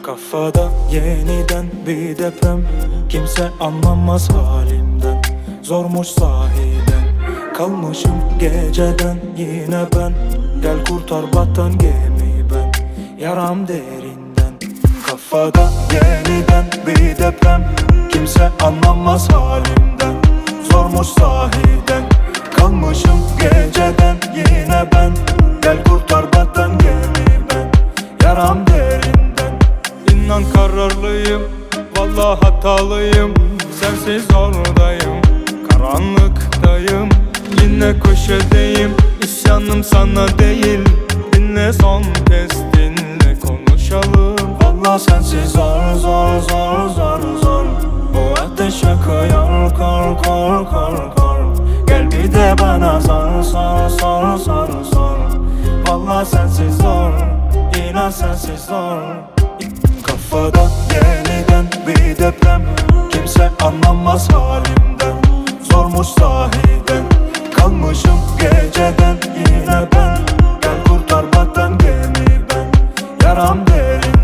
Kafada yeniden bir deprem, kimse anlamaz halimden. Zormuş sahiden, kalmışım geceden yine ben. Gel kurtar batan gemi ben, yaram derinden. Kafada yeniden bir deprem, kimse anlamaz halimden. Zormuş sahiden, kalmışım geceden yine ben. Gel kurtar batan gemi ben, yaram derinden. İnan kararlıyım, vallahi hatalıyım. Sensiz oradayım, karanlıktayım. Yine köşedeyim, isyanım sana değil. Dinle son kez, dinle konuşalım. Vallahi sensiz zor, zor, zor, zor, zor. Bu ateş yakıyor, kor, kor, kor, kor. Gel bir de bana sor, sor, sor, sor, sor. Vallahi sensiz zor, inan sensiz zor. Kafada yeniden bir deprem, kimse anlamaz halimden. Zormuş sahiden, kalmışım geceden yine ben. Gel kurtar batan gemi ben, yaram derinden.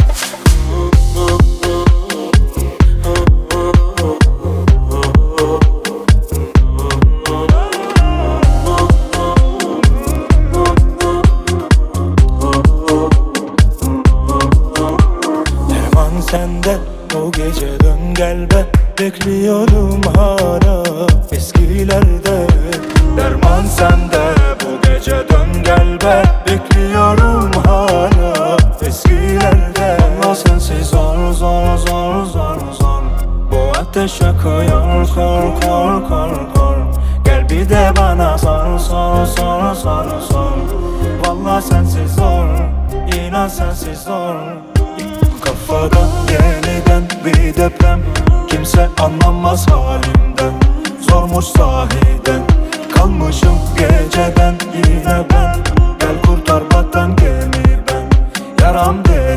Sende o gece dön gel be, bekliyorum hala eskilerde. Derman sende bu gece dön gel be, bekliyorum hala eskilerde. Ama sensiz zor, zor, zor, zor, zor. Bu ateş yakıyor, kor, kor, kor, kor. Gel bir de bana sor, sor, sor, sor, sor. Vallahi sensiz zor, inan sensiz zor. Kafada yeniden bir deprem, kimse anlamaz halimden. Zormuş sahiden, kalmışım geceden yine ben. Gel kurtar batan gemi ben, yaram değil.